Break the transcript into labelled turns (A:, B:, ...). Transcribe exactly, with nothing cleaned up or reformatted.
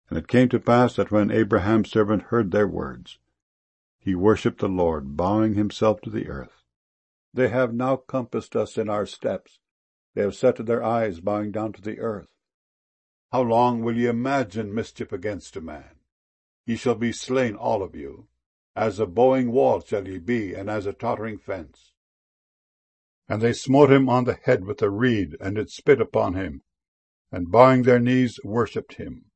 A: And it came to pass that when Abraham's servant heard their words, he worshipped the Lord, bowing himself to the earth. They have now compassed us in our steps. They have set their eyes, bowing down to the earth. How long will ye imagine mischief against a man? Ye shall be slain, all of you. As a bowing wall shall ye be, and as a tottering fence. And they smote him on the head with a reed, and did spit upon him, and bowing their knees worshipped him.